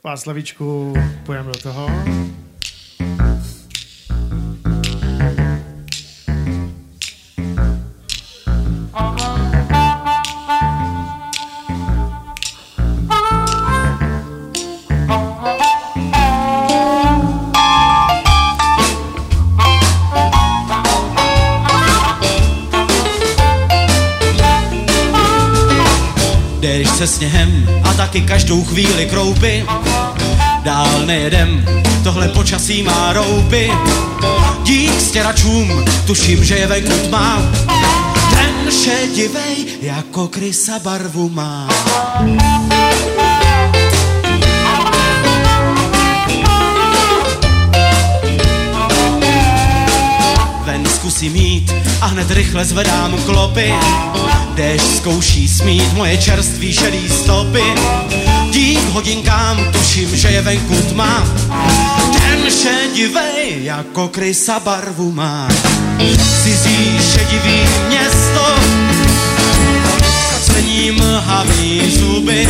Václavíčku, půjdeme do toho. Jdeš se sněhem a taky každou chvíli kroupy. Dál nejedem, tohle počasí má rouby. Dík stěračům, tuším, že je venku tma. Ten šedivej jako krysa barvu má. Ven zkusím jít a hned rychle zvedám klopy. Déšť zkouší smít moje čerství šedý stopy. Dík hodinkám, tuším, že je venku tma. Ten šedivej jako krysa barvu má. Cizí šedivý město, cení mlhavý zuby.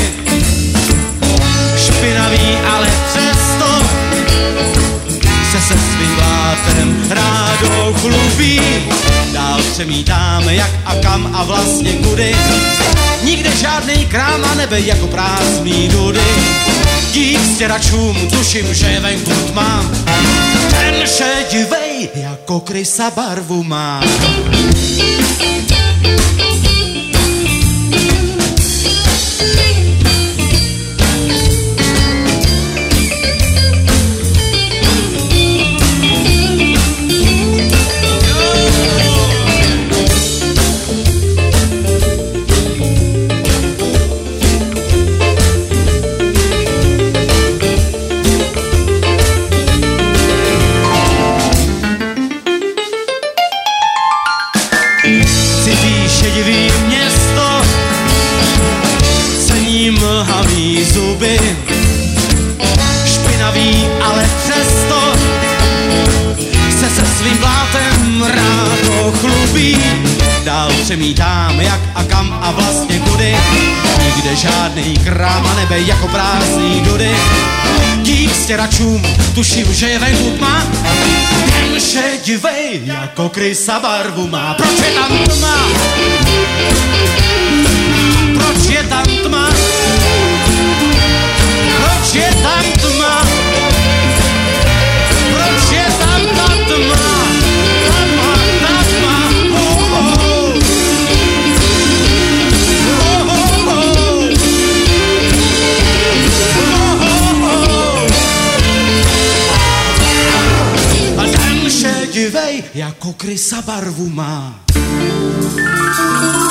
Špinavý, ale přesto se svým blátem rádou chlubí. Dál přemítáme jak a kam a vlastně kudy. Nikde žádnej krám a nebe jako prázdný dudy. Dík stěračům, tuším, že je venku tma. Ten šedivej jako krysa barvu má. Šedivý město, cení mlhavý zuby. Špinavý, ale přesto se svým blátem rádo chlubí. Dál přemítám jak a kam a vlastně kudy. Nikde žádný krám a nebe jako prázdný dudy. Dík stěračům, tuším, že je venku tma. Ten šedivej jako krysa barvu má. Proč je tam tma? Proč je tam tma? Proč je tam tma? Proč je tam ta tma? Tma, ta tma. Oh, oh, oh. Oh, oh, oh. Oh, oh, oh. A ten šedivej jako krysa barvu má.